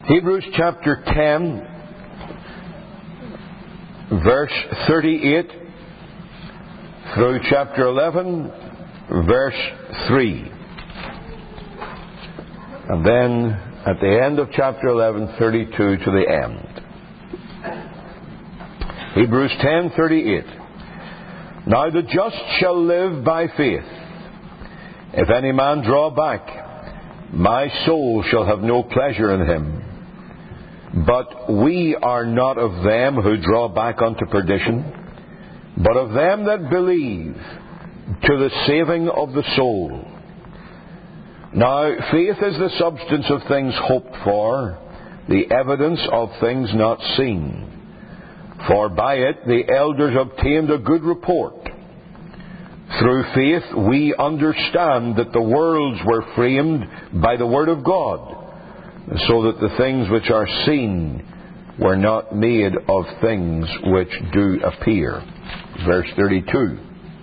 Hebrews chapter 10, verse 38 through chapter 11, verse 3. And then at the end of chapter 11, 32 to the end. Hebrews 10:38. Now the just shall live by faith. If any man draw back, my soul shall have no pleasure in him. But we are not of them who draw back unto perdition, but of them that believe to the saving of the soul. Now faith is the substance of things hoped for, the evidence of things not seen. For by it the elders obtained a good report. Through faith we understand that the worlds were framed by the word of God, so that the things which are seen were not made of things which do appear. Verse 32.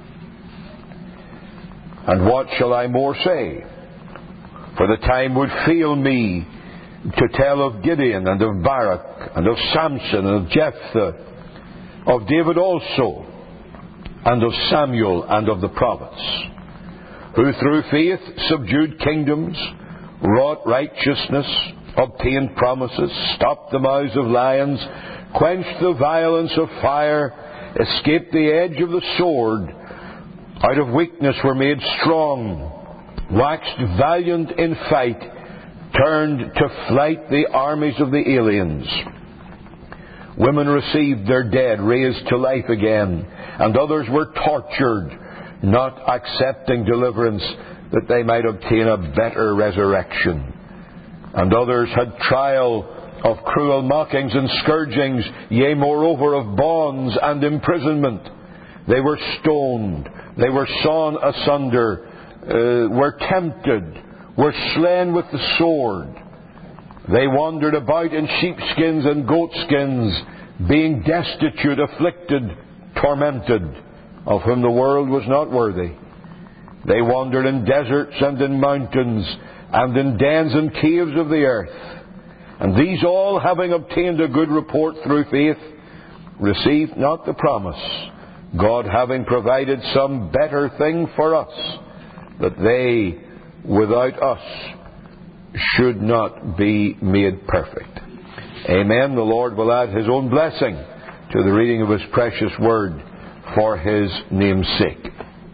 And what shall I more say? For the time would fail me to tell of Gideon and of Barak and of Samson and of Jephthah, of David also, and of Samuel and of the prophets, who through faith subdued kingdoms, wrought righteousness, obtained promises, stopped the mouths of lions, quenched the violence of fire, escaped the edge of the sword, out of weakness were made strong, waxed valiant in fight, turned to flight the armies of the aliens. Women received their dead raised to life again, and others were tortured, not accepting deliverance, that they might obtain a better resurrection. And others had trial of cruel mockings and scourgings, yea, moreover, of bonds and imprisonment. They were stoned, they were sawn asunder, were tempted, were slain with the sword. They wandered about in sheepskins and goatskins, being destitute, afflicted, tormented, of whom the world was not worthy. They wandered in deserts and in mountains, and in dens and caves of the earth. And these all, having obtained a good report through faith, received not the promise, God having provided some better thing for us, that they without us should not be made perfect. Amen. The Lord will add His own blessing to the reading of His precious word for His name's sake.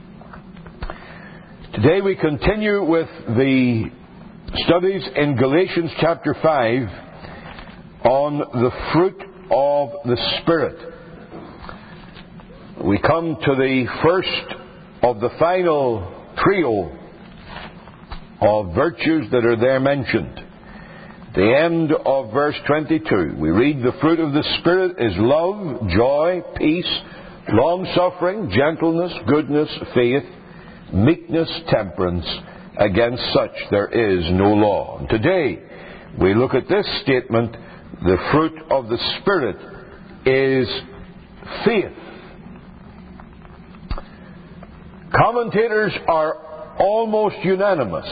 Today we continue with the studies in Galatians chapter 5 on the fruit of the Spirit. We come to the first of the final trio of virtues that are there mentioned. At the end of verse 22, we read, the fruit of the Spirit is love, joy, peace, long-suffering, gentleness, goodness, faith, meekness, temperance. Against such there is no law. And today we look at this statement, the fruit of the Spirit is faith. Commentators are almost unanimous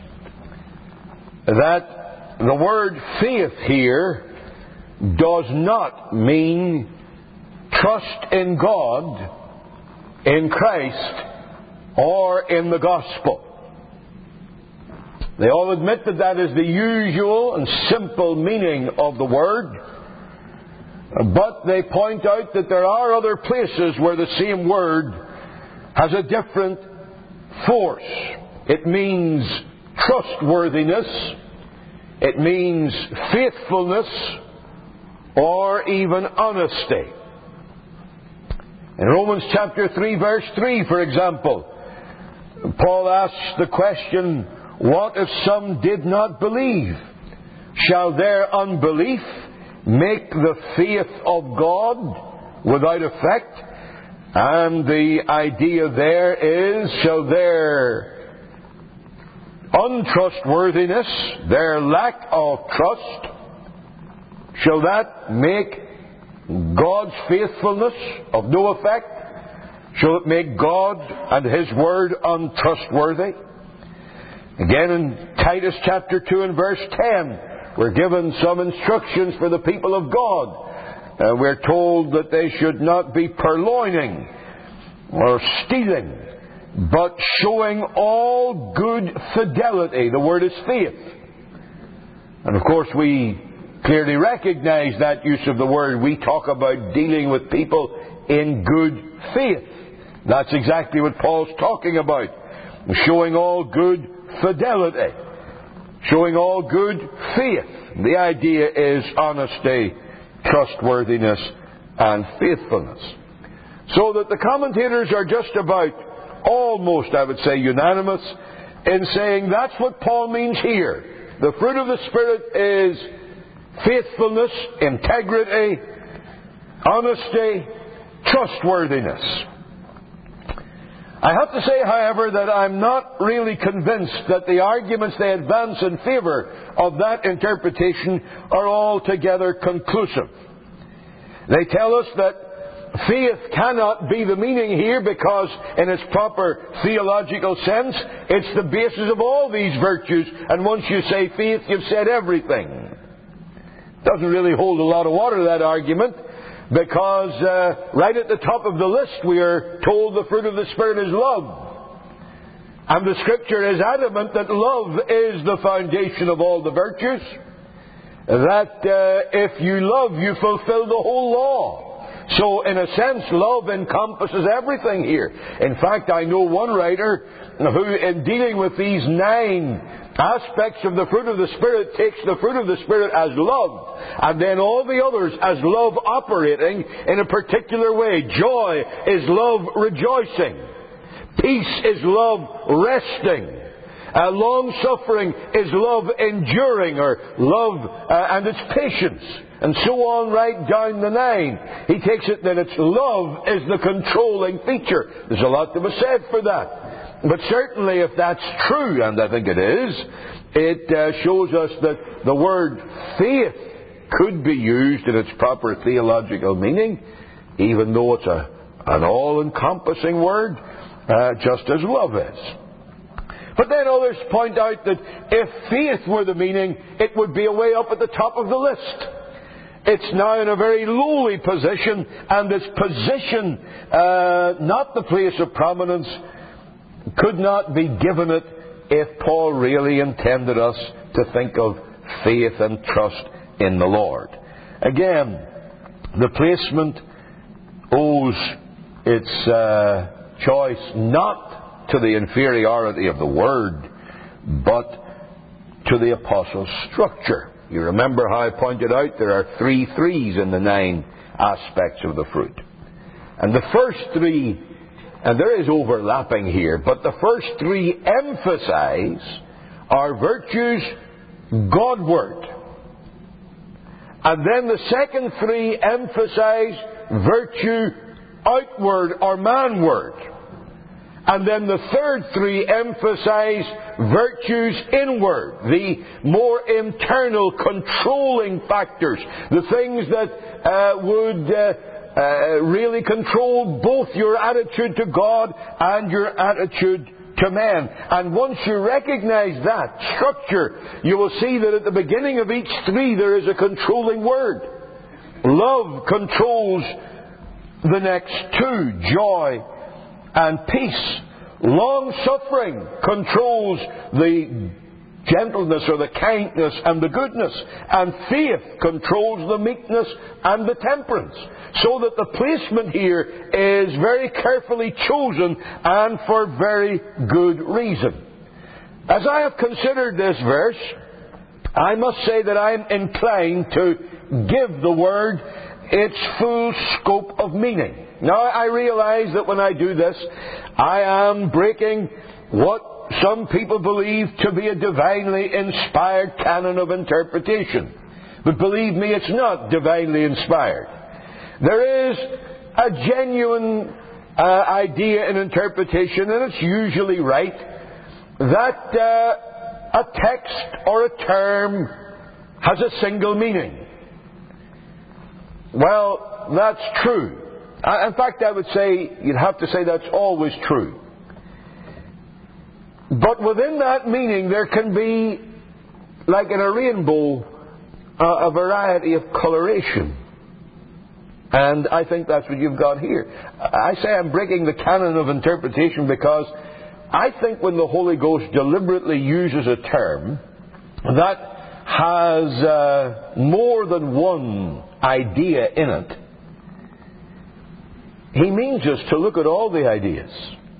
that the word faith here does not mean trust in God, in Christ, or in the gospel. They all admit that that is the usual and simple meaning of the word, but they point out that there are other places where the same word has a different force. It means trustworthiness, it means faithfulness, or even honesty. In Romans chapter 3 verse 3, for example, Paul asks the question, what if some did not believe? Shall their unbelief make the faith of God without effect? And the idea there is, shall their untrustworthiness, their lack of trust, shall that make God's faithfulness of no effect? Shall it make God and His Word untrustworthy? Again in Titus chapter 2 and verse 10, we're given some instructions for the people of God. We're told that they should not be purloining or stealing, but showing all good fidelity. The word is faith. And of course we clearly recognize that use of the word. We talk about dealing with people in good faith. That's exactly what Paul's talking about. Showing all good fidelity. Showing all good faith. The idea is honesty, trustworthiness, and faithfulness. So that the commentators are just about, almost I would say, unanimous in saying that's what Paul means here. The fruit of the Spirit is faithfulness, integrity, honesty, trustworthiness. I have to say, however, that I'm not really convinced that the arguments they advance in favour of that interpretation are altogether conclusive. They tell us that faith cannot be the meaning here because, in its proper theological sense, it's the basis of all these virtues, and once you say faith, you've said everything. Doesn't really hold a lot of water, that argument, because right at the top of the list we are told the fruit of the Spirit is love. And the Scripture is adamant that love is the foundation of all the virtues. That if you love, you fulfill the whole law. So in a sense, love encompasses everything here. In fact, I know one writer who, in dealing with these 9 aspects of the fruit of the Spirit, takes the fruit of the Spirit as love, and then all the others as love operating in a particular way. Joy is love rejoicing. Peace is love resting. Long-suffering is love enduring, or love and its patience. And so on right down the line. He takes it that it's love is the controlling feature. There's a lot to be said for that. But certainly if that's true, and I think it is, it shows us that the word faith could be used in its proper theological meaning, even though it's an all-encompassing word, just as love is. But then others point out that if faith were the meaning, it would be way up at the top of the list. It's now in a very lowly position, and its position, not the place of prominence, could not be given it if Paul really intended us to think of faith and trust in the Lord. Again, the placement owes its choice not to the inferiority of the Word, but to the Apostles' structure. You remember how I pointed out there are 3 threes in the 9 aspects of the fruit. And the first 3, and there is overlapping here, but the first 3 emphasize our virtues Godward. And then the second 3 emphasize virtue outward or manward. And then the third 3 emphasize virtues inward, the more internal controlling factors, the things that would really control both your attitude to God and your attitude to men. And once you recognize that structure, you will see that at the beginning of each 3 there is a controlling word. Love controls the next 2, joy and peace. Long-suffering controls the gentleness or the kindness and the goodness. And faith controls the meekness and the temperance. So that the placement here is very carefully chosen and for very good reason. As I have considered this verse, I must say that I am inclined to give the word its full scope of meaning. Now, I realize that when I do this, I am breaking what some people believe to be a divinely inspired canon of interpretation. But believe me, it's not divinely inspired. There is a genuine idea in interpretation, and it's usually right, that a text or a term has a single meaning. Well, that's true. In fact, I would say, you'd have to say that's always true. But within that meaning, there can be, like in a rainbow, a variety of coloration. And I think that's what you've got here. I say I'm breaking the canon of interpretation because I think when the Holy Ghost deliberately uses a term that has more than one idea in it, He means us to look at all the ideas.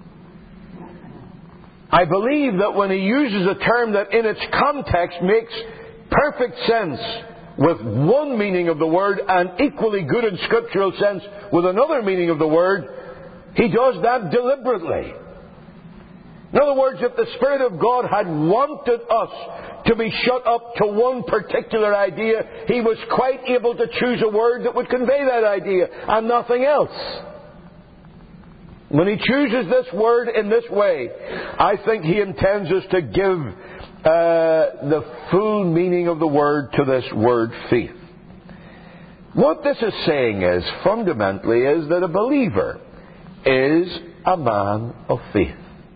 I believe that when He uses a term that in its context makes perfect sense with one meaning of the word and equally good in scriptural sense with another meaning of the word, He does that deliberately. In other words, if the Spirit of God had wanted us to be shut up to one particular idea, He was quite able to choose a word that would convey that idea and nothing else. When He chooses this word in this way, I think He intends us to give the full meaning of the word to this word faith. What this is saying is, fundamentally, is that a believer is a man of faith.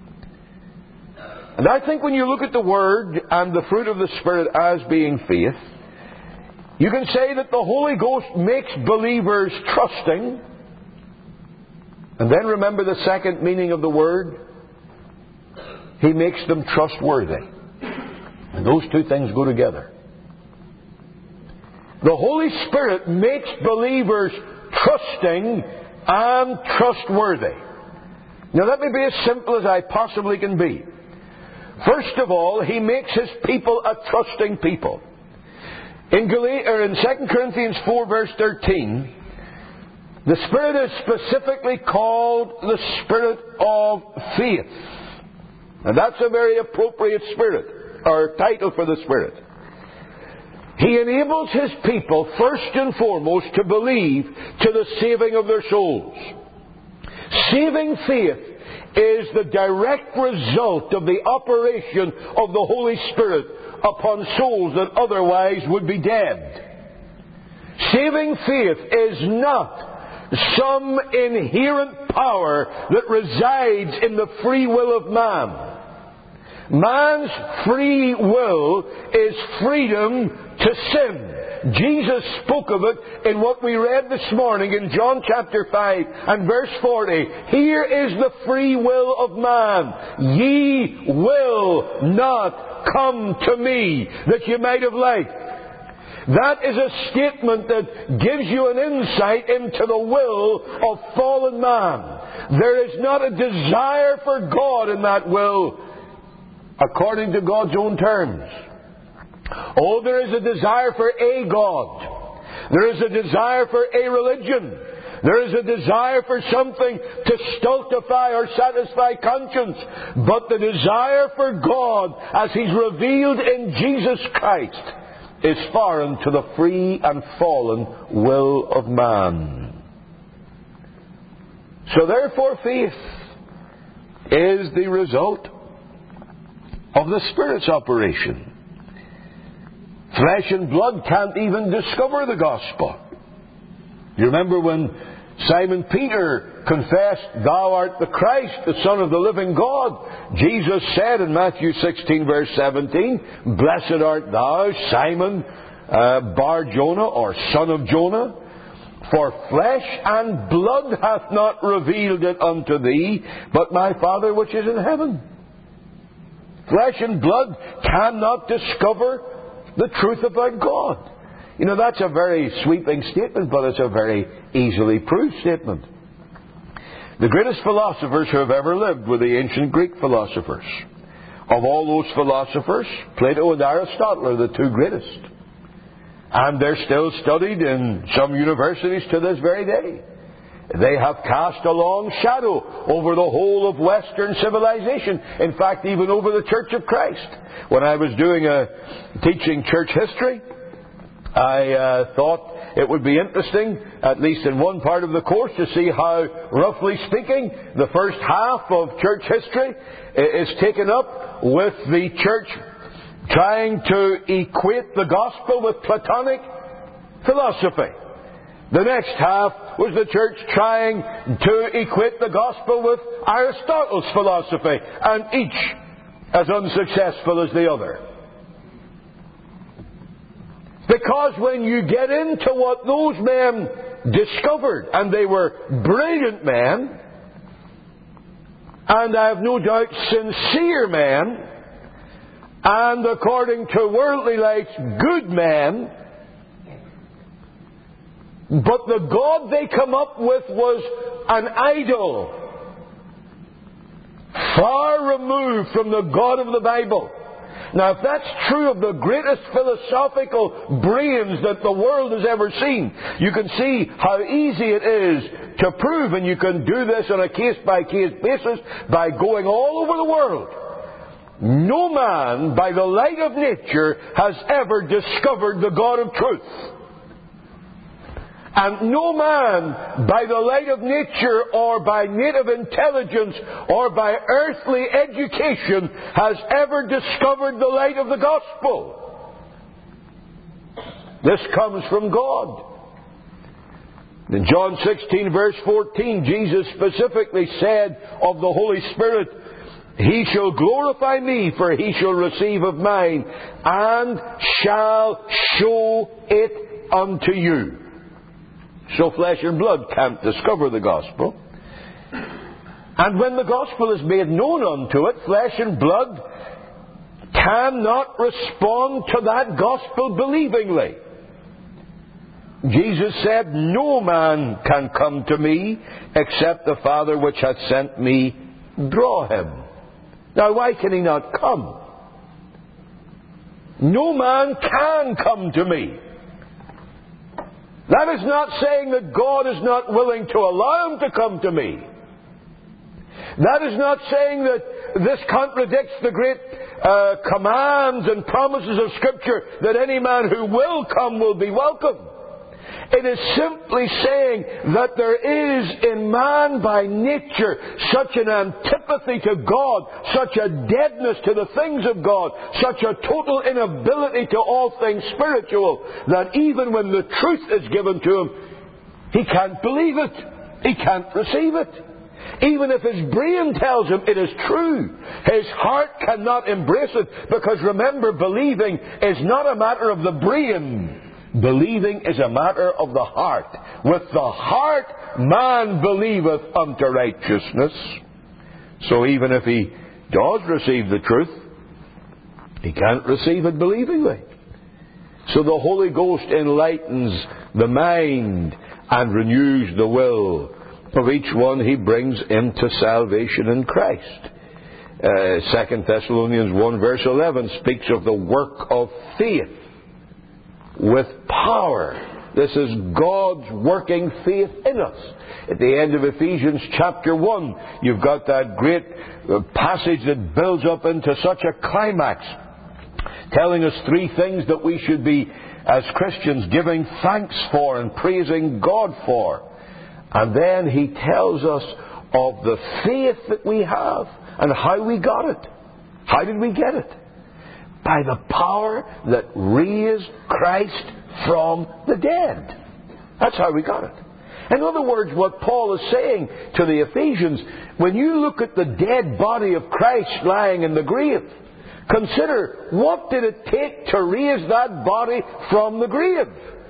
And I think when you look at the word and the fruit of the Spirit as being faith, you can say that the Holy Ghost makes believers trusting. And then remember the second meaning of the word. He makes them trustworthy. And those two things go together. The Holy Spirit makes believers trusting and trustworthy. Now let me be as simple as I possibly can be. First of all, He makes His people a trusting people. In 2 Corinthians 4 verse 13, the Spirit is specifically called the Spirit of faith. And that's a very appropriate spirit, or title for the Spirit. He enables His people, first and foremost, to believe to the saving of their souls. Saving faith is the direct result of the operation of the Holy Spirit upon souls that otherwise would be dead. Saving faith is not some inherent power that resides in the free will of man. Man's free will is freedom to sin. Jesus spoke of it in what we read this morning in John chapter 5 and verse 40. Here is the free will of man. Ye will not come to me that you might have life. That is a statement that gives you an insight into the will of fallen man. There is not a desire for God in that will according to God's own terms. Oh, there is a desire for a God. There is a desire for a religion. There is a desire for something to stultify or satisfy conscience. But the desire for God, as He's revealed in Jesus Christ, is foreign to the free and fallen will of man. So therefore faith is the result of the Spirit's operation. Flesh and blood can't even discover the gospel. You remember when Simon Peter confessed, "Thou art the Christ, the Son of the living God." Jesus said in Matthew 16 verse 17, "Blessed art thou, Simon Bar-Jonah," or son of Jonah, "for flesh and blood hath not revealed it unto thee, but my Father which is in heaven." Flesh and blood cannot discover the truth about God. You know, that's a very sweeping statement, but it's a very easily proved statement. The greatest philosophers who have ever lived were the ancient Greek philosophers. Of all those philosophers, Plato and Aristotle are the two greatest. And they're still studied in some universities to this very day. They have cast a long shadow over the whole of Western civilization. In fact, even over the Church of Christ. When I was teaching church history, I thought it would be interesting, at least in one part of the course, to see how, roughly speaking, the first half of church history is taken up with the church trying to equate the gospel with Platonic philosophy. The next half was the church trying to equate the gospel with Aristotle's philosophy, and each as unsuccessful as the other. Because Because when you get into what those men discovered, and they were brilliant men, and I have no doubt sincere men, and according to worldly lights, good men, but the God they come up with was an idol, far removed from the God of the Bible. Now, if that's true of the greatest philosophical brains that the world has ever seen, you can see how easy it is to prove, and you can do this on a case-by-case basis by going all over the world. No man, by the light of nature, has ever discovered the God of truth. And no man, by the light of nature, or by native intelligence, or by earthly education, has ever discovered the light of the gospel. This comes from God. In John 16, verse 14, Jesus specifically said of the Holy Spirit, He shall glorify me, for He shall receive of mine, and shall show it unto you. So flesh and blood can't discover the gospel. And when the gospel is made known unto it, flesh and blood cannot respond to that gospel believingly. Jesus said, No man can come to me except the Father which hath sent me draw him. Now, why can he not come? No man can come to me. That is not saying that God is not willing to allow him to come to me. That is not saying that this contradicts the great commands and promises of Scripture that any man who will come will be welcome. It is simply saying that there is in man by nature such an antipathy to God, such a deadness to the things of God, such a total inability to all things spiritual, that even when the truth is given to him, he can't believe it. He can't receive it. Even if his brain tells him it is true, his heart cannot embrace it, because remember, believing is not a matter of the brain. Believing is a matter of the heart. With the heart man believeth unto righteousness. So even if he does receive the truth, he can't receive it believingly. So the Holy Ghost enlightens the mind and renews the will of each one he brings into salvation in Christ. 2 Thessalonians 1 verse 11 speaks of the work of faith with power. This is God's working faith in us. At the end of Ephesians chapter 1, you've got that great passage that builds up into such a climax, telling us three things that we should be, as Christians, giving thanks for and praising God for. And then he tells us of the faith that we have and how we got it. How did we get it? By the power that raised Christ from the dead. That's how we got it. In other words, what Paul is saying to the Ephesians, when you look at the dead body of Christ lying in the grave, consider, what did it take to raise that body from the grave?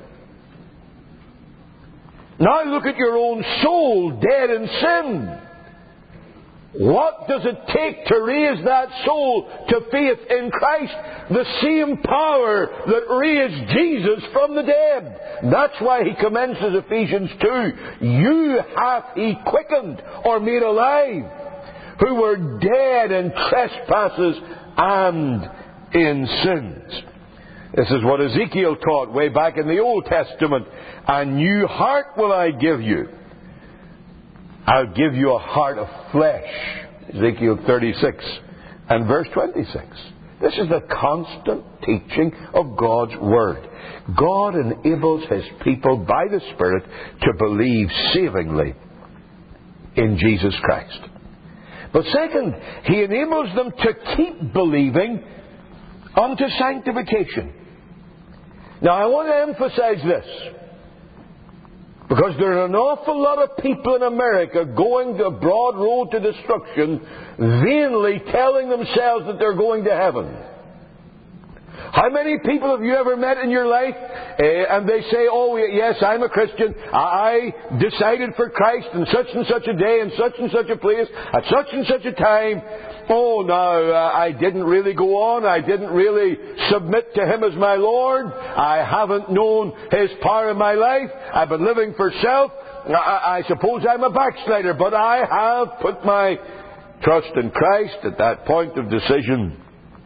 Now look at your own soul, dead in sin. What does it take to raise that soul to faith in Christ? The same power that raised Jesus from the dead. That's why he commences Ephesians 2. You hath he quickened, or made alive, who were dead in trespasses and in sins. This is what Ezekiel taught way back in the Old Testament. A new heart will I give you. I'll give you a heart of flesh. Ezekiel 36 and verse 26. This is the constant teaching of God's Word. God enables His people by the Spirit to believe savingly in Jesus Christ. But second, He enables them to keep believing unto sanctification. Now I want to emphasize this, because there are an awful lot of people in America going the broad road to destruction, vainly telling themselves that they're going to heaven. How many people have you ever met in your life and they say, oh yes, I'm a Christian. I decided for Christ in such and such a day, in such and such a place, at such and such a time. Oh no, I didn't really go on. I didn't really submit to Him as my Lord. I haven't known His power in my life. I've been living for self. I suppose I'm a backslider, but I have put my trust in Christ at that point of decision.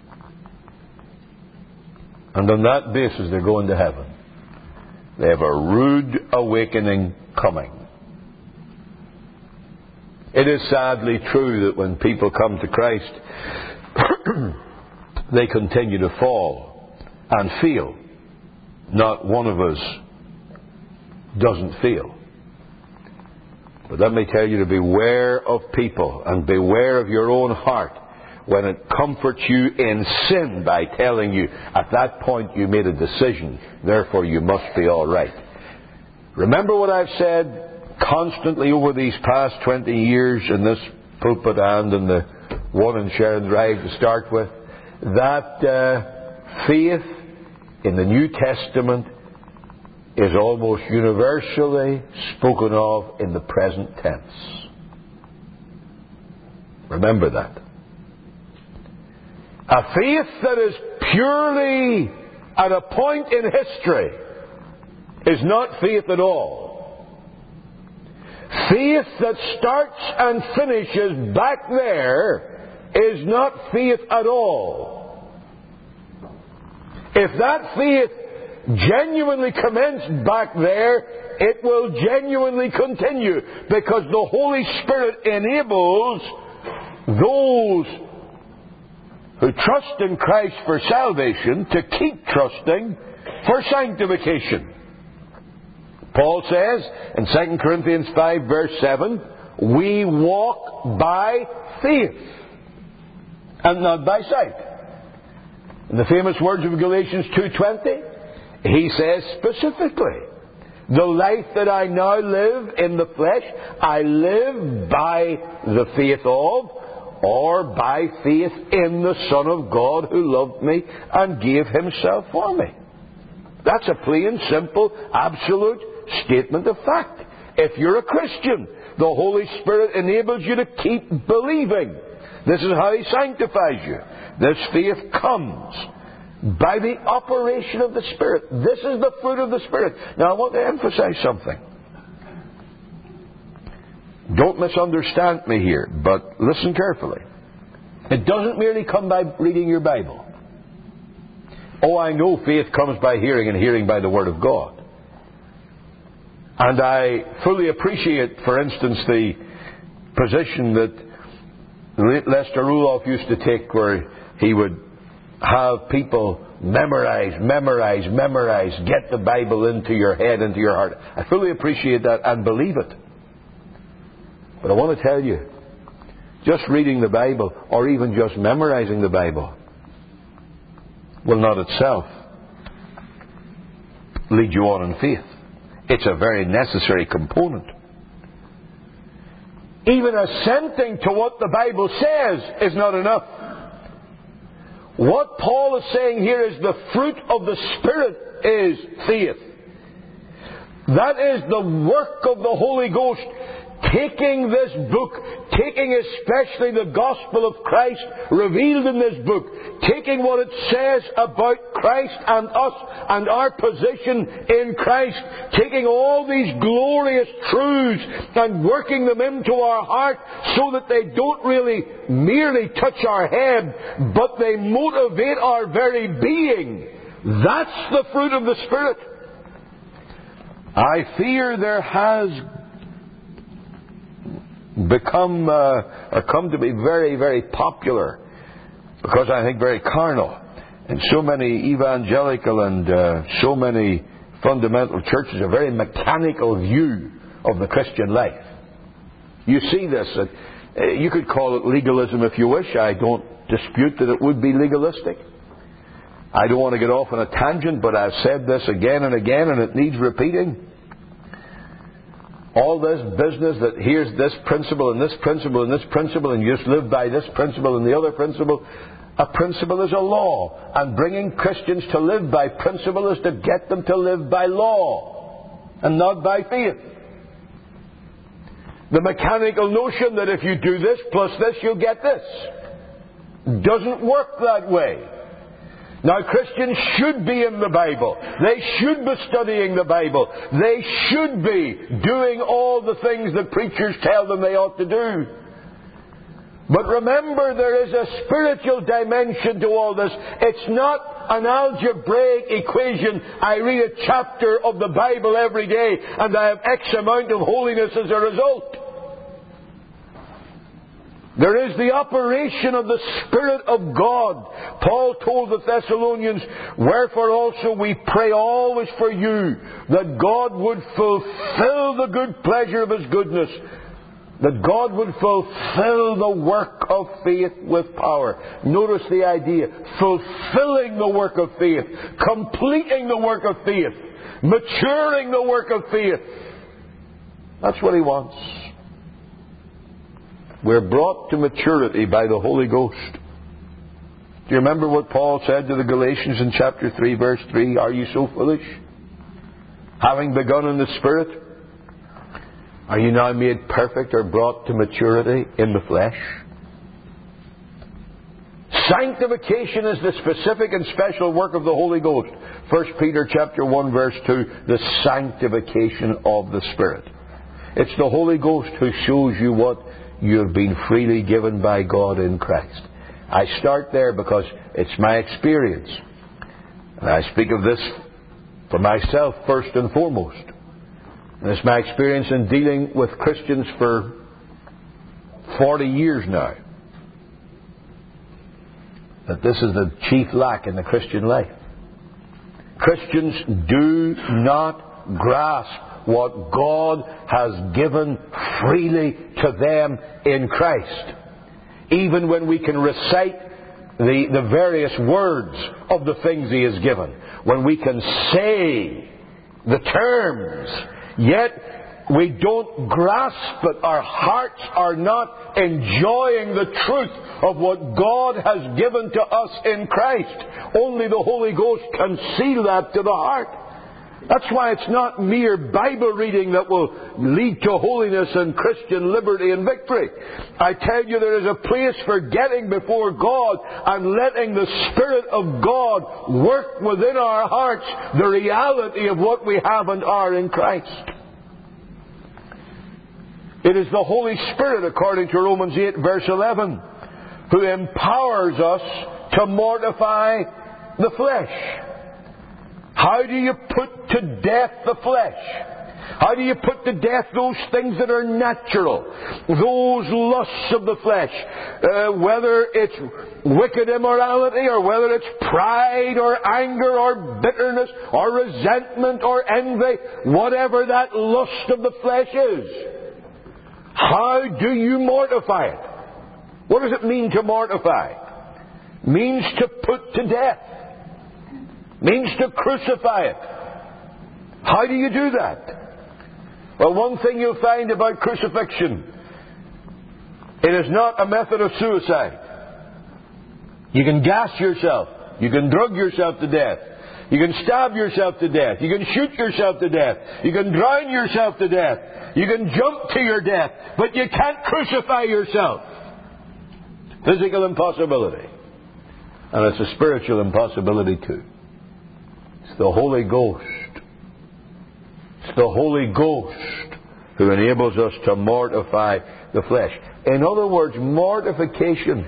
And on that basis, they're going to heaven. They have a rude awakening coming. It is sadly true that when people come to Christ, they continue to fall and feel. Not one of us doesn't feel. But let me tell you to beware of people and beware of your own heart when it comforts you in sin by telling you at that point you made a decision, therefore you must be all right. Remember what I've said constantly over these past 20 years in this pulpit and in the one in Sharon Drive to start with, that faith in the New Testament is almost universally spoken of in the present tense. Remember that. A faith that is purely at a point in history is not faith at all. Faith that starts and finishes back there is not faith at all. If that faith genuinely commenced back there, it will genuinely continue, because the Holy Spirit enables those who trust in Christ for salvation to keep trusting for sanctification. Paul says in 2 Corinthians 5 verse 7, we walk by faith and not by sight. In the famous words of Galatians 2:20, he says specifically, the life that I now live in the flesh, I live by the faith of, or by faith in the Son of God who loved me and gave Himself for me. That's a plain, simple, absolute statement of fact. If you're a Christian, the Holy Spirit enables you to keep believing. This is how He sanctifies you. This faith comes by the operation of the Spirit. This is the fruit of the Spirit. Now I want to emphasize something. Don't misunderstand me here, but listen carefully. It doesn't merely come by reading your Bible. Oh, I know faith comes by hearing and hearing by the Word of God. And I fully appreciate, for instance, the position that Lester Roloff used to take, where he would have people memorize, get the Bible into your head, into your heart. I fully appreciate that and believe it. But I want to tell you, just reading the Bible or even just memorizing the Bible will not itself lead you on in faith. It's a very necessary component. Even assenting to what the Bible says is not enough. What Paul is saying here is the fruit of the Spirit is faith. That is the work of the Holy Ghost, taking this book, taking especially the gospel of Christ revealed in this book, taking what it says about Christ and us and our position in Christ, taking all these glorious truths and working them into our heart so that they don't really merely touch our head, but they motivate our very being. That's the fruit of the Spirit. I fear there has become or come to be very, very popular, because I think very carnal, and so many evangelical and so many fundamental churches, a very mechanical view of the Christian life. You see this. You could call it legalism if you wish. I don't dispute that it would be legalistic. I don't want to get off on a tangent, but I've said this again and again, and it needs repeating. All this business that here's this principle and this principle and this principle, and you just live by this principle and the other principle. A principle is a law, and bringing Christians to live by principle is to get them to live by law and not by faith. The mechanical notion that if you do this plus this, you'll get this doesn't work that way. Now, Christians should be in the Bible. They should be studying the Bible. They should be doing all the things that preachers tell them they ought to do. But remember, there is a spiritual dimension to all this. It's not an algebraic equation. I read a chapter of the Bible every day and I have X amount of holiness as a result. There is the operation of the Spirit of God. Paul told the Thessalonians, "Wherefore also we pray always for you, that God would fulfill the good pleasure of His goodness." That God would fulfill the work of faith with power. Notice the idea. Fulfilling the work of faith. Completing the work of faith. Maturing the work of faith. That's what He wants. We're brought to maturity by the Holy Ghost. Do you remember what Paul said to the Galatians in chapter 3, verse 3? Are you so foolish? Having begun in the Spirit, are you now made perfect or brought to maturity in the flesh? Sanctification is the specific and special work of the Holy Ghost. 1 Peter chapter 1, verse 2, the sanctification of the Spirit. It's the Holy Ghost who shows you what you have been freely given by God in Christ. I start there because it's my experience. And I speak of this for myself first and foremost. And it's my experience in dealing with Christians for 40 years now. That this is the chief lack in the Christian life. Christians do not grasp what God has given freely to them in Christ. Even when we can recite the various words of the things He has given. When we can say the terms, yet we don't grasp it. Our hearts are not enjoying the truth of what God has given to us in Christ. Only the Holy Ghost can seal that to the heart. That's why it's not mere Bible reading that will lead to holiness and Christian liberty and victory. I tell you, there is a place for getting before God and letting the Spirit of God work within our hearts the reality of what we have and are in Christ. It is the Holy Spirit, according to Romans 8, verse 11, who empowers us to mortify the flesh. How do you put to death the flesh? How do you put to death those things that are natural? Those lusts of the flesh. Whether it's wicked immorality, or whether it's pride, or anger, or bitterness, or resentment, or envy. Whatever that lust of the flesh is. How do you mortify it? What does it mean to mortify? It means to put to death. Means to crucify it. How do you do that? Well, one thing you'll find about crucifixion, it is not a method of suicide. You can gas yourself. You can drug yourself to death. You can stab yourself to death. You can shoot yourself to death. You can drown yourself to death. You can jump to your death. But you can't crucify yourself. Physical impossibility. And it's a spiritual impossibility too. The Holy Ghost. It's the Holy Ghost who enables us to mortify the flesh. In other words, mortification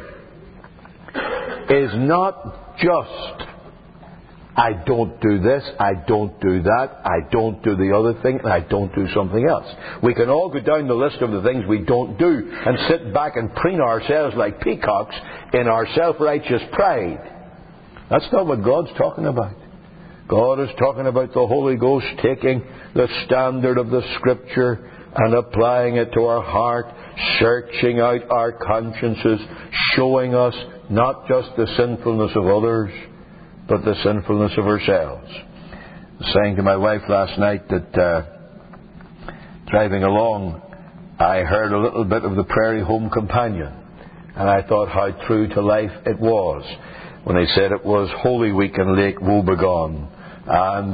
is not just I don't do this, I don't do that, I don't do the other thing, and I don't do something else. We can all go down the list of the things we don't do and sit back and preen ourselves like peacocks in our self-righteous pride. That's not what God's talking about. God is talking about the Holy Ghost taking the standard of the Scripture and applying it to our heart, searching out our consciences, showing us not just the sinfulness of others, but the sinfulness of ourselves. I was saying to my wife last night that driving along, I heard a little bit of the Prairie Home Companion. And I thought how true to life it was when he said it was Holy Week in Lake Wobegon. And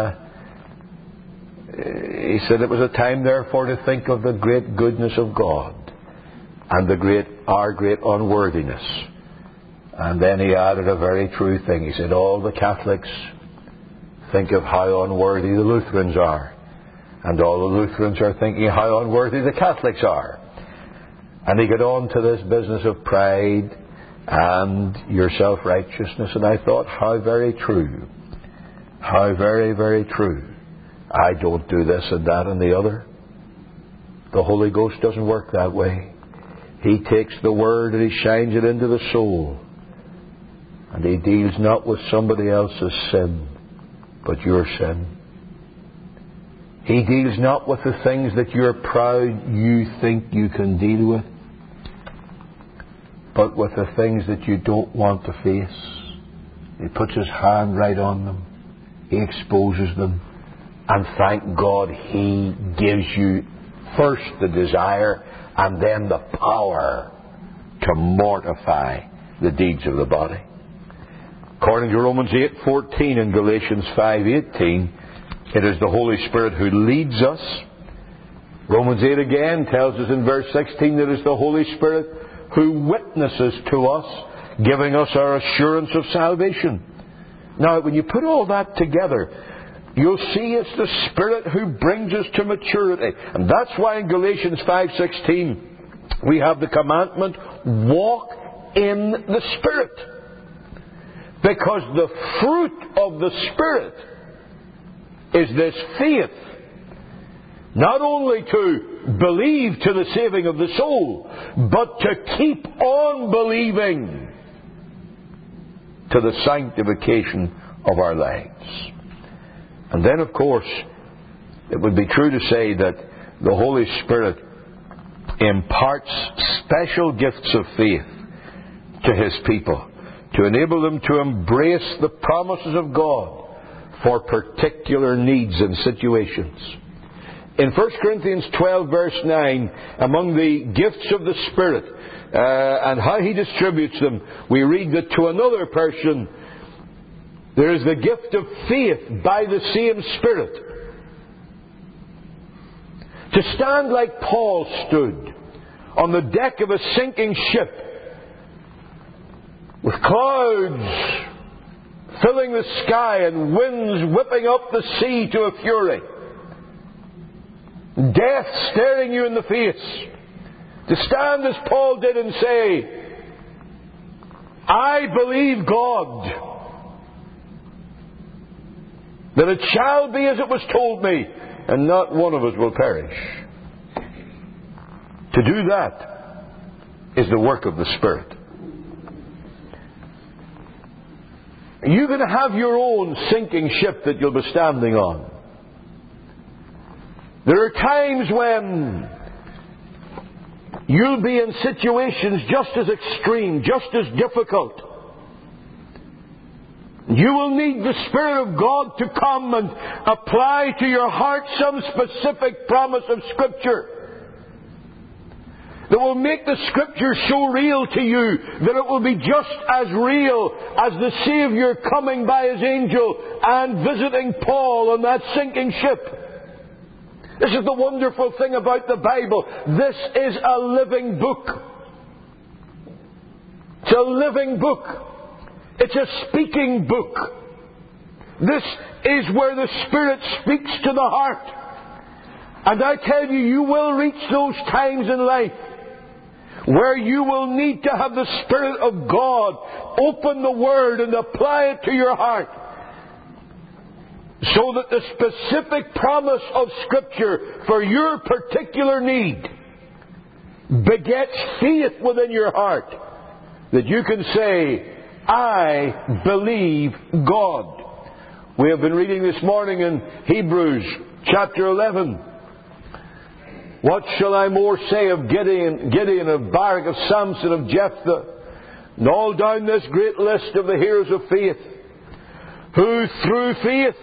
he said it was a time, therefore, to think of the great goodness of God and our great unworthiness. And then he added a very true thing. He said, all the Catholics think of how unworthy the Lutherans are. And all the Lutherans are thinking how unworthy the Catholics are. And he got on to this business of pride and your self-righteousness. And I thought, how very true. How very, very true. I don't do this and that and the other. The Holy Ghost doesn't work that way. He takes the Word and He shines it into the soul. And He deals not with somebody else's sin, but your sin. He deals not with the things that you're proud you think you can deal with, but with the things that you don't want to face. He puts His hand right on them. He exposes them. And thank God He gives you first the desire and then the power to mortify the deeds of the body. According to Romans 8:14 and Galatians 5:18, it is the Holy Spirit who leads us. Romans 8 again tells us in verse 16 that it is the Holy Spirit who witnesses to us, giving us our assurance of salvation. Now, when you put all that together, you'll see it's the Spirit who brings us to maturity. And that's why in Galatians 5:16 we have the commandment, walk in the Spirit. Because the fruit of the Spirit is this faith. Not only to believe to the saving of the soul, but to keep on believing to the sanctification of our lives. And then, of course, it would be true to say that the Holy Spirit imparts special gifts of faith to His people to enable them to embrace the promises of God for particular needs and situations. In 1 Corinthians 12 verse 9, among the gifts of the Spirit and how He distributes them, we read that to another person there is the gift of faith by the same Spirit. To stand like Paul stood on the deck of a sinking ship with clouds filling the sky and winds whipping up the sea to a fury, death staring you in the face, to stand as Paul did and say, I believe God, that it shall be as it was told me, and not one of us will perish. To do that is the work of the Spirit. You're going to have your own sinking ship that you'll be standing on. There are times when you'll be in situations just as extreme, just as difficult. You will need the Spirit of God to come and apply to your heart some specific promise of Scripture that will make the Scripture so real to you that it will be just as real as the Saviour coming by His angel and visiting Paul on that sinking ship. This is the wonderful thing about the Bible. This is a living book. It's a living book. It's a speaking book. This is where the Spirit speaks to the heart. And I tell you, you will reach those times in life where you will need to have the Spirit of God open the Word and apply it to your heart, so that the specific promise of Scripture for your particular need begets faith within your heart, that you can say, I believe God. We have been reading this morning in Hebrews chapter 11. What shall I more say of Gideon, of Barak, of Samson, of Jephthah, and all down this great list of the heroes of faith, who through faith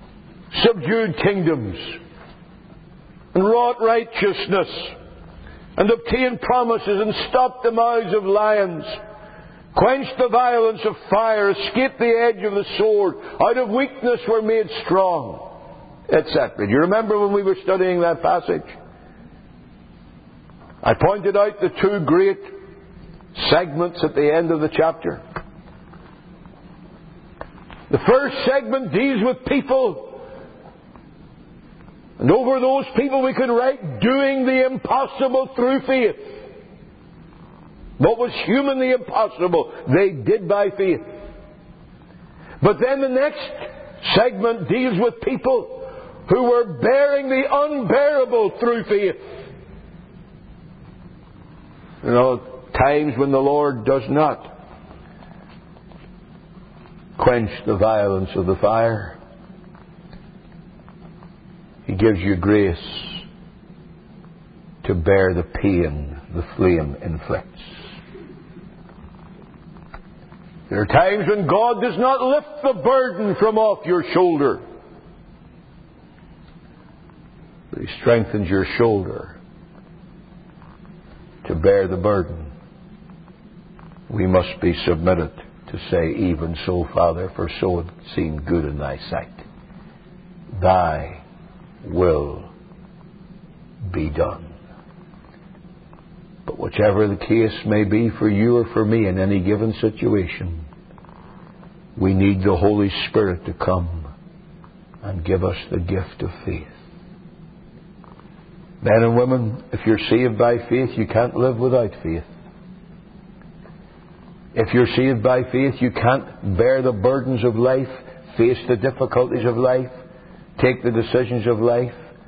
subdued kingdoms and wrought righteousness and obtain promises, and stop the mouths of lions, quench the violence of fire, escape the edge of the sword, out of weakness were made strong, etc. Do you remember when we were studying that passage? I pointed out the two great segments at the end of the chapter. The first segment deals with people, and over those people we could write, doing the impossible through faith. What was humanly impossible, they did by faith. But then the next segment deals with people who were bearing the unbearable through faith. You know, times when the Lord does not quench the violence of the fire. He gives you grace to bear the pain the flame inflicts. There are times when God does not lift the burden from off your shoulder, but He strengthens your shoulder to bear the burden. We must be submitted to say, even so, Father, for so it seemed good in Thy sight. Thy will be done. But whichever the case may be for you or for me in any given situation, we need the Holy Spirit to come and give us the gift of faith. Men and women, if you're saved by faith, you can't live without faith. If you're saved by faith, you can't bear the burdens of life, face the difficulties of life, take the decisions of life,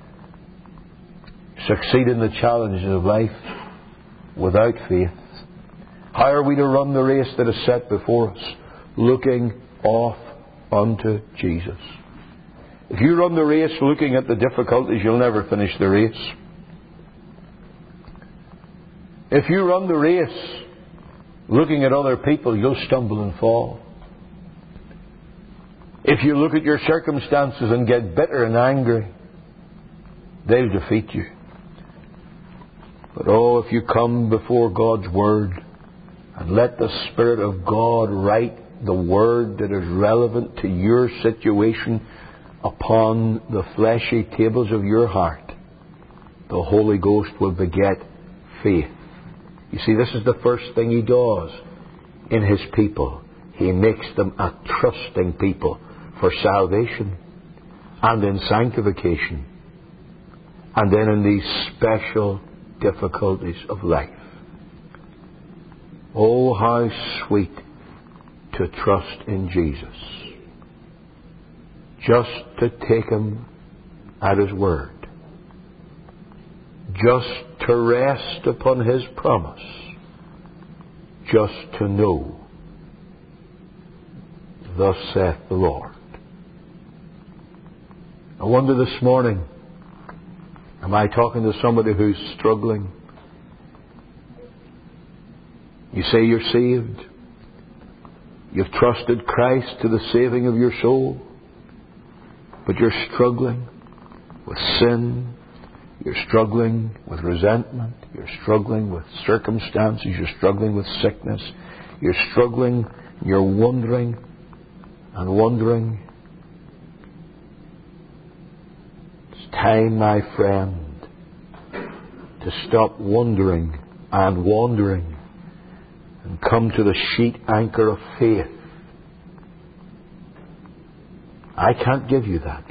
succeed in the challenges of life without faith. How are we to run the race that is set before us? Looking off unto Jesus. If you run the race looking at the difficulties, you'll never finish the race. If you run the race looking at other people, you'll stumble and fall. If you look at your circumstances and get bitter and angry, they'll defeat you. But oh, if you come before God's Word and let the Spirit of God write the Word that is relevant to your situation upon the fleshy tables of your heart, the Holy Ghost will beget faith. You see, this is the first thing He does in His people. He makes them a trusting people for salvation and in sanctification and then in these special difficulties of life. Oh, how sweet to trust in Jesus. Just to take Him at His word. Just to rest upon His promise. Just to know, thus saith the Lord. I wonder this morning, am I talking to somebody who's struggling? You say you're saved. You've trusted Christ to the saving of your soul. But you're struggling with sin. You're struggling with resentment. You're struggling with circumstances. You're struggling with sickness. You're struggling. You're wondering and wondering. It's time, my friend, to stop wondering and wandering and come to the sheet anchor of faith. I can't give you that.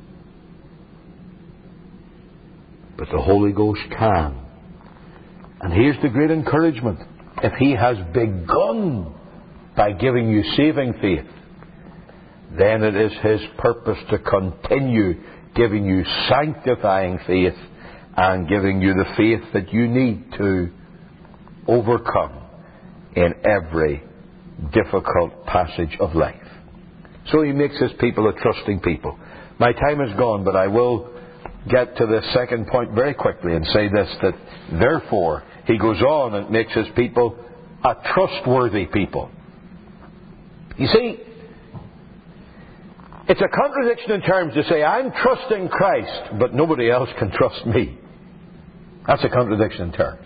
But the Holy Ghost can. And here's the great encouragement. If He has begun by giving you saving faith, then it is His purpose to continue giving you sanctifying faith and giving you the faith that you need to overcome in every difficult passage of life. So He makes His people a trusting people. My time is gone, but I will get to the second point very quickly and say this, that therefore He goes on and makes His people a trustworthy people. You see, it's a contradiction in terms to say, I'm trusting Christ, but nobody else can trust me. That's a contradiction in terms.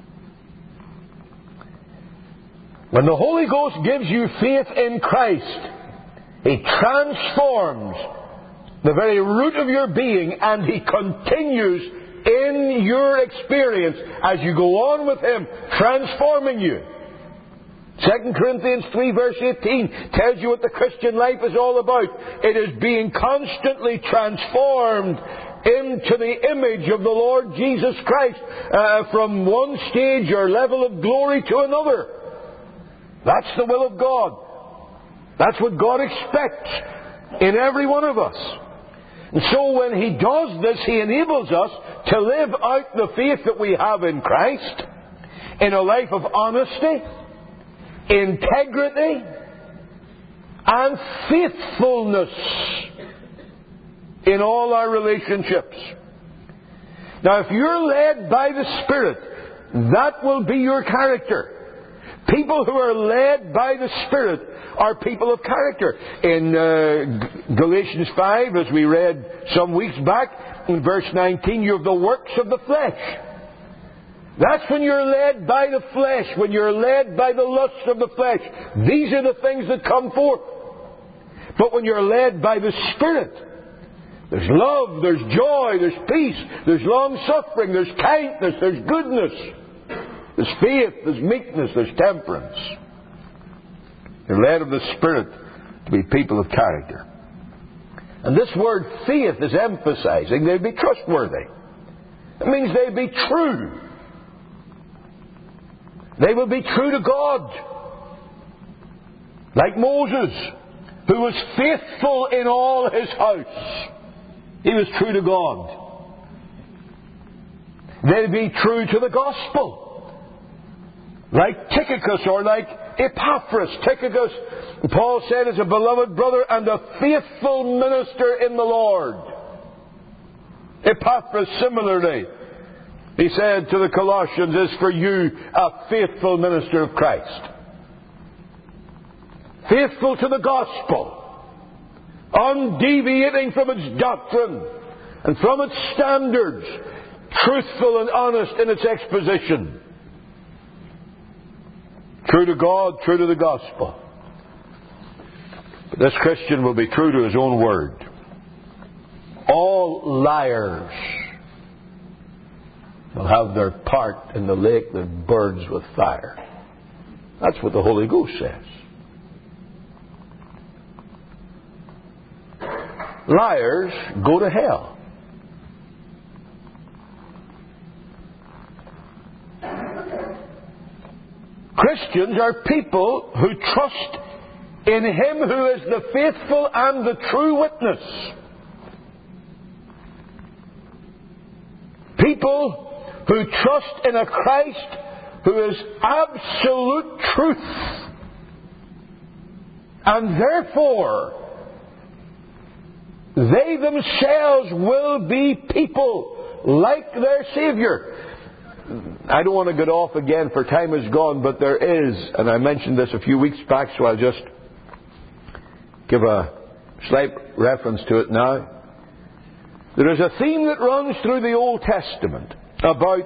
When the Holy Ghost gives you faith in Christ, He transforms the very root of your being, and He continues in your experience as you go on with Him, transforming you. 2 Corinthians 3 verse 18 tells you what the Christian life is all about. It is being constantly transformed into the image of the Lord Jesus Christ from one stage or level of glory to another. That's the will of God. That's what God expects in every one of us. And so when He does this, He enables us to live out the faith that we have in Christ in a life of honesty, integrity, and faithfulness in all our relationships. Now, if you're led by the Spirit, that will be your character. People who are led by the Spirit are people of character. In Galatians 5, as we read some weeks back, in verse 19, you have the works of the flesh. That's when you're led by the flesh, when you're led by the lusts of the flesh. These are the things that come forth. But when you're led by the Spirit, there's love, there's joy, there's peace, there's long-suffering, there's kindness, there's goodness, there's faith, there's meekness, there's temperance. You're led of the Spirit to be people of character. And this word faith is emphasizing they be trustworthy. It means they be true. They will be true to God. Like Moses, who was faithful in all his house. He was true to God. They'll be true to the gospel. Like Tychicus or like Epaphras. Tychicus, Paul said, is a beloved brother and a faithful minister in the Lord. Epaphras, similarly, he said to the Colossians, is for you a faithful minister of Christ. Faithful to the gospel. Undeviating from its doctrine and from its standards. Truthful and honest in its exposition. True to God, true to the gospel. But this Christian will be true to his own word. All liars will have their part in the lake that burns with fire. That's what the Holy Ghost says. Liars go to hell. Christians are people who trust in Him who is the faithful and the true witness. People who trust in a Christ who is absolute truth. And therefore, they themselves will be people like their Savior. I don't want to get off again, for time is gone, but there is, and I mentioned this a few weeks back, so I'll just give a slight reference to it now. There is a theme that runs through the Old Testament about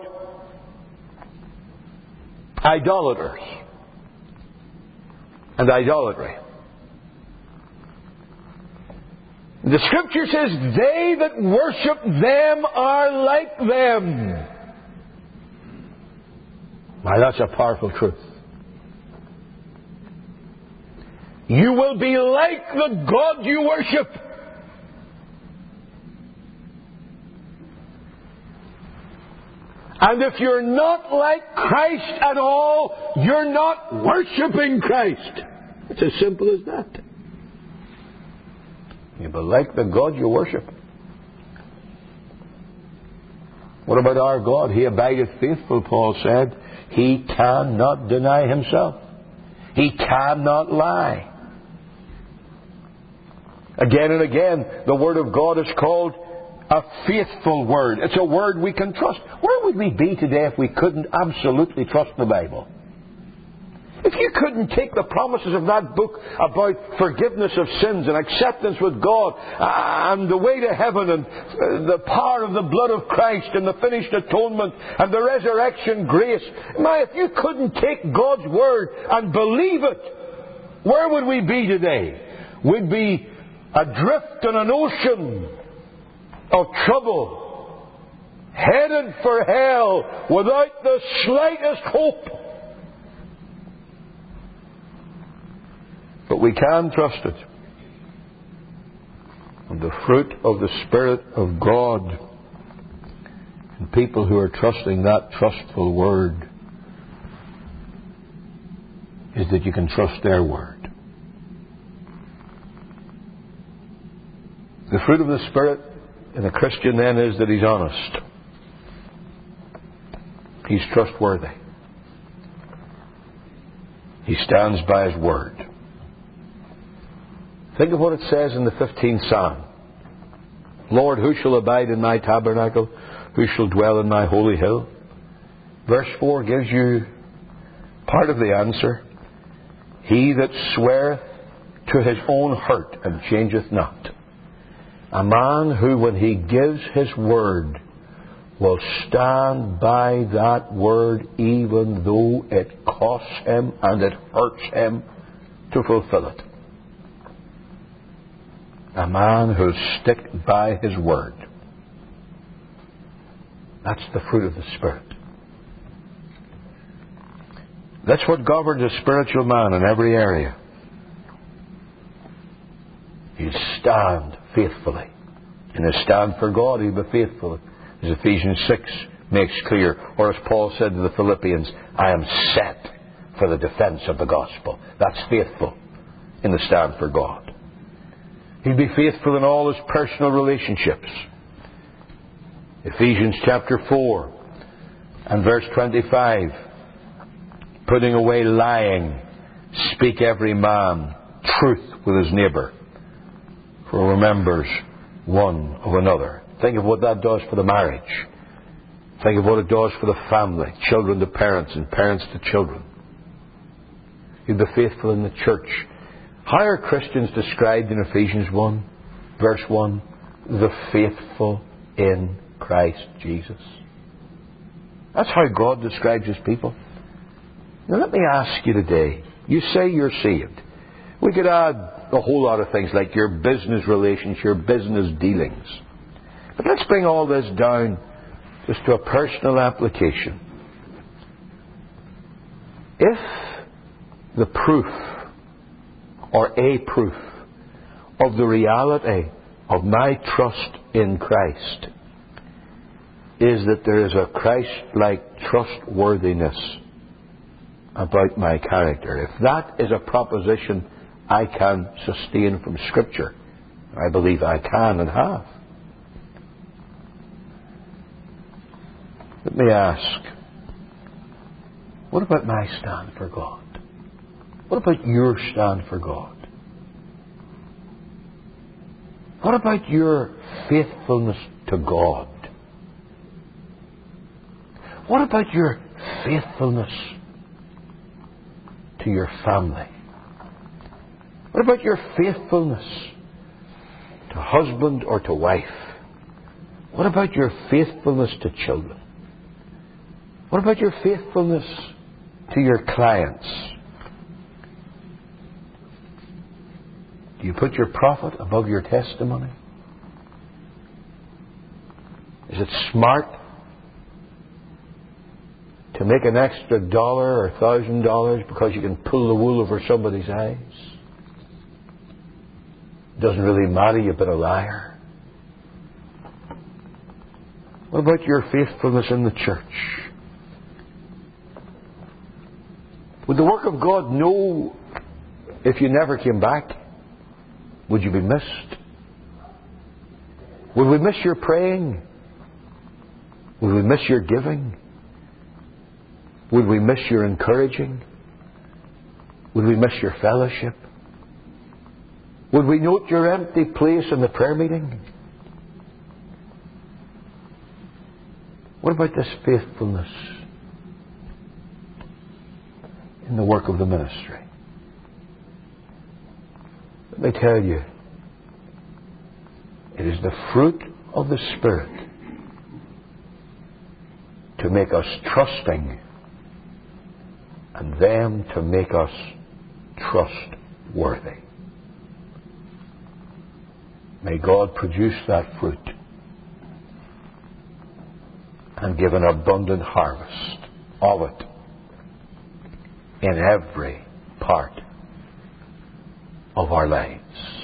idolaters and idolatry. The Scripture says, they that worship them are like them. Now that's a powerful truth. You will be like the God you worship. And if you're not like Christ at all, you're not worshipping Christ. It's as simple as that. You will be like the God you worship. What about our God? He abideth faithful, Paul said. He cannot deny Himself. He cannot lie. Again and again, the Word of God is called a faithful Word. It's a Word we can trust. Where would we be today if we couldn't absolutely trust the Bible? If you couldn't take the promises of that book about forgiveness of sins and acceptance with God and the way to heaven and the power of the blood of Christ and the finished atonement and the resurrection grace, if you couldn't take God's Word and believe it, where would we be today? We'd be adrift in an ocean of trouble, headed for hell without the slightest hope. But we can trust it. And the fruit of the Spirit of God in people who are trusting that trustful Word is that you can trust their Word. The fruit of the Spirit in a Christian then is that he's honest. He's trustworthy. He stands by his Word. Think of what it says in the 15th Psalm. Lord, who shall abide in my tabernacle? Who shall dwell in my holy hill? Verse 4 gives you part of the answer. He that sweareth to his own hurt and changeth not. A man who, when he gives his word, will stand by that word even though it costs him and it hurts him to fulfill it. A man who'll stick by his word. That's the fruit of the Spirit. That's what governs a spiritual man in every area. He'll stand faithfully. In his stand for God, he'll be faithful. As Ephesians 6 makes clear, or as Paul said to the Philippians, I am set for the defense of the gospel. That's faithful in the stand for God. He'll be faithful in all his personal relationships. Ephesians chapter 4 and verse 25. Putting away lying, speak every man truth with his neighbour, for remembers one of another. Think of what that does for the marriage. Think of what it does for the family, children to parents and parents to children. You'll be faithful in the church. How are Christians described in Ephesians 1, verse 1? The faithful in Christ Jesus. That's how God describes His people. Now let me ask you today, you say you're saved. We could add a whole lot of things like your business relations, your business dealings. But let's bring all this down just to a personal application. If the proof, or a proof, of the reality of my trust in Christ is that there is a Christ-like trustworthiness about my character, if that is a proposition I can sustain from Scripture, I believe I can and have, let me ask, what about my stand for God? What about your stand for God? What about your faithfulness to God? What about your faithfulness to your family? What about your faithfulness to husband or to wife? What about your faithfulness to children? What about your faithfulness to your clients? Do you put your profit above your testimony? Is it smart to make an extra $1 or $1,000 because you can pull the wool over somebody's eyes? It doesn't really matter, you've been a liar. What about your faithfulness in the church? Would the work of God know if you never came back? Would you be missed? Would we miss your praying? Would we miss your giving? Would we miss your encouraging? Would we miss your fellowship? Would we note your empty place in the prayer meeting? What about this faithfulness in in the work of the ministry. Let me tell you, it is the fruit of the Spirit to make us trusting and them to make us trustworthy. May God produce that fruit and give an abundant harvest of it in every part of our lives.